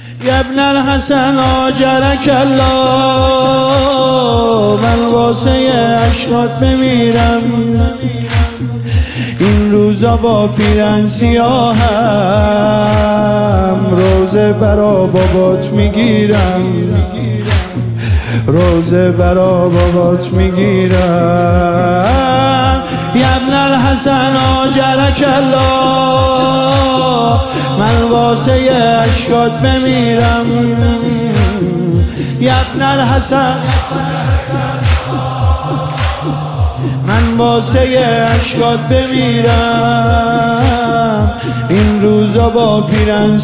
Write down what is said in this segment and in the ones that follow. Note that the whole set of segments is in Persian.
یا ابن الحسن آجرک الله، من واسه عشقات بمیرم. این روزا با پیرن سیاهم، روزه برا بابات میگیرم، روزه برا بابات میگیرم. یا ابن الحسن آجرک الله، من واسه عشقات بمیرم. یا ابن الحسن، من واسه عشقات بمیرم. این روزا با پیرن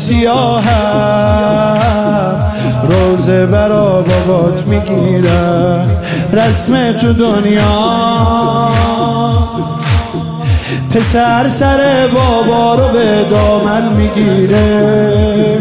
سیاهم، روزه برا بابات میگیرم. رسم تو دنیا پسر سر بابا رو به دامن میگیره.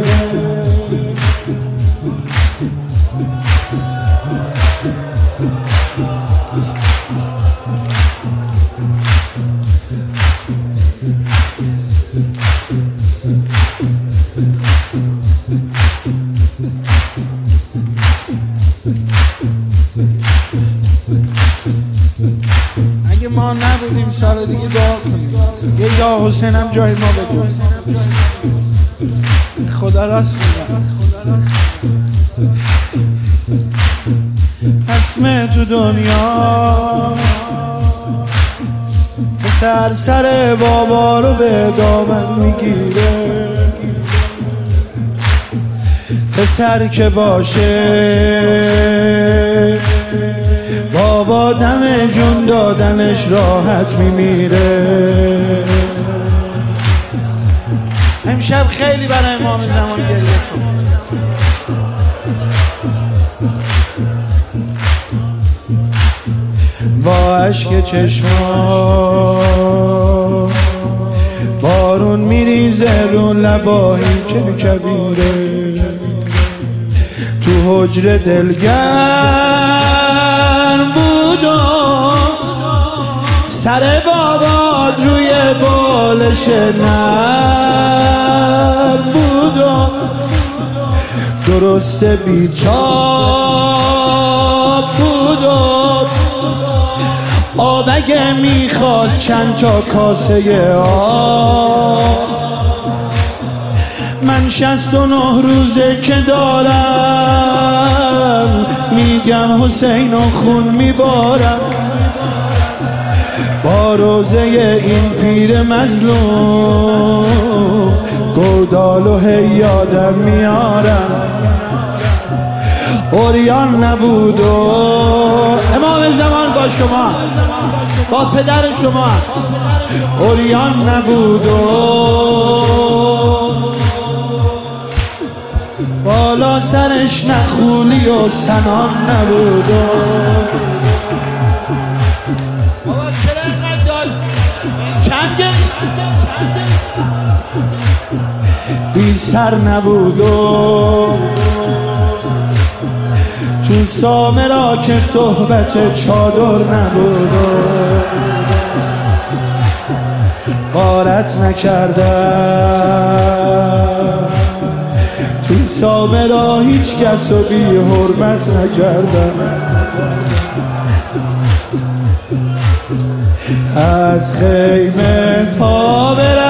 اگه ما نبودیم سال دیگه دعا کنیم یه یا حسین هم جای ما بدیم. خدا راست میگم. اسم تو دنیا پسر سر بابا رو به دامن میگیره. پسر که باشه بابا دم جون دادنش راحت میمیره. امشب خیلی برای امام زمان گریه کن. با عشق چشما بارون میریزه رو لبایی که کبیره. تو حجره دلگرم بود و سر بابات روی بالش نرم بود و درست بیچاب بود و آب اگه میخواست چند تا کاسه آب. من 69 روزه که دارم میگم حسین و خون میبارم. با روزه این پیر مظلوم گودال و یادم میارم. اوریان نبود و امام زمان با شما، با پدر شما. اوریان نبود و بالا سرش نخولی و سنان نبود و بابا چرا اینقدر داد کم بی سر نبود و تو سامرا که صحبت چادر نبود و غارت نکردم. تو سامرا هیچ کس رو بی حرمت نکردم. از خیمه پا برم